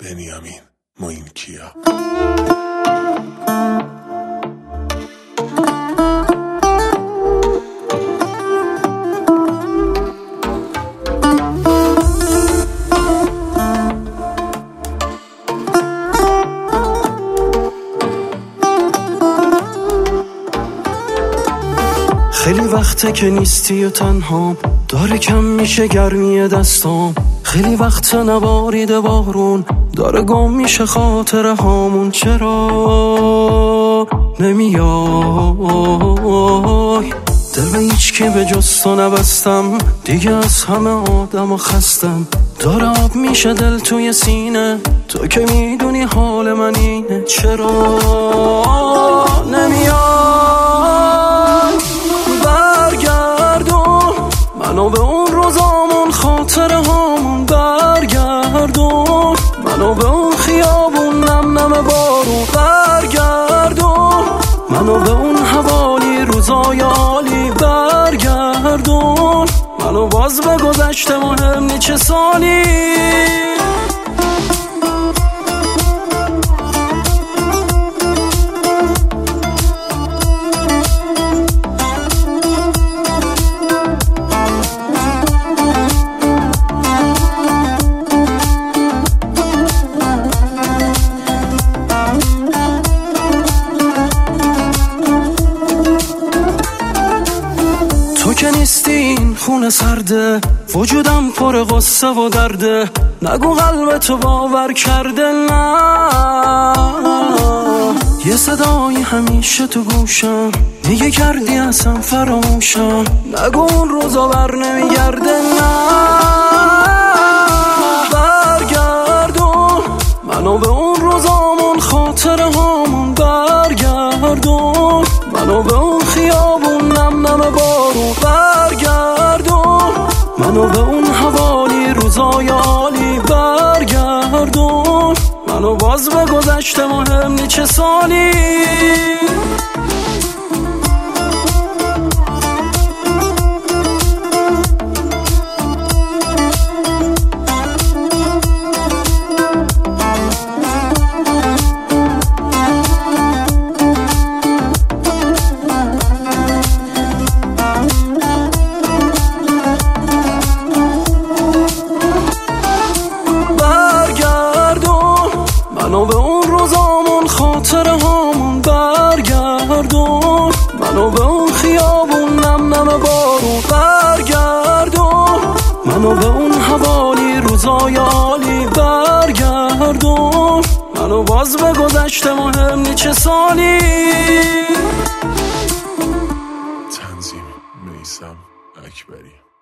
بنیامین موینکیا. خیلی وقته که نیستی و تنهام، داره کم میشه گرمی دستام. خیلی وقت نباریده بارون، داره گم میشه خاطره هامون. چرا نمیای؟ دل به هیچ کی به جز تو نبستم، دیگه از همه آدم و خستم. داره آب میشه دل توی سینه، تو که میدونی حال من اینه. چرا نمیای؟ برگردون منو به اون روزامون، خاطره هامون. برگردون منو به اون خیابون، نم نم بارون. برگردون منو به اون حوالی، روزای عالی. برگردون منو باز به گذشته، مهم نی چه سالی. تو که نیستی این خونه سرده، وجودم پر غصه و درده. نگو قلب تو باور کرده، نه یه صدایی همیشه تو گوشم میگه کردی اصلا فراموشم. نگو اون روزا بر نمیگرده، نه برگردون منو به اون روزامون، خاطره هامون. برگردون منو به اون خیابون، نم نم بارون. برگردون منو به اون حوالی، روزای عالی. برگردون منو باز به گذشته، مهم نی چه سالی. منو به اون روزامون، خاطره هامون. برگردون منو به اون خیابون، نم نم بارون. برگردون منو به اون حوالی، روزای عالی. برگردون منو باز به گذشته، مهم نی چه سالی. تنظیم میثم اکبری.